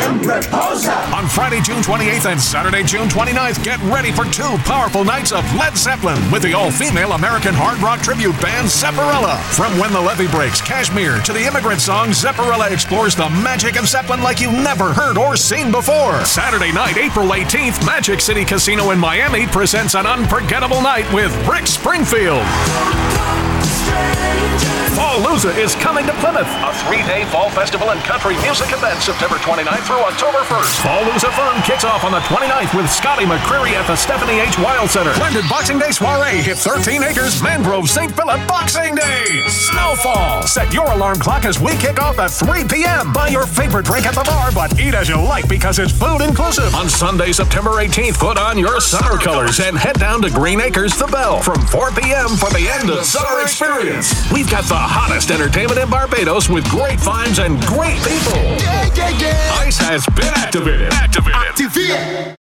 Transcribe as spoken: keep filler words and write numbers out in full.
On Friday, June twenty-eighth and Saturday, June twenty-ninth, get ready for two powerful nights of Led Zeppelin with the all-female American hard rock tribute band Zepparella. From When the Levee Breaks, Kashmir to the immigrant song, Zepparella explores the magic of Zeppelin like you've never heard or seen before. Saturday night, April eighteenth, Magic City Casino in Miami presents an unforgettable night with Rick Springfield. Fallooza is coming to Plymouth, a three-day fall festival and country music event September twenty-ninth through October first. Fallooza Fun kicks off on the twenty-ninth with Scotty McCreery at the Stephanie H. Wild Center. Blended Boxing Day soiree hit thirteen acres, Mangrove, Saint Philip Boxing Day. Snowfall. Set your alarm clock as we kick off at three p.m. Buy your favorite drink at the bar, but eat as you like because it's food inclusive. On Sunday, September eighteenth, put on your summer colors and head down to Green Acres, The Bell from four p.m. for the end of summer experience. We've got the hottest entertainment in Barbados with great vibes and great people. Yeah, yeah, yeah. ICE has been activated. Activated. Activate.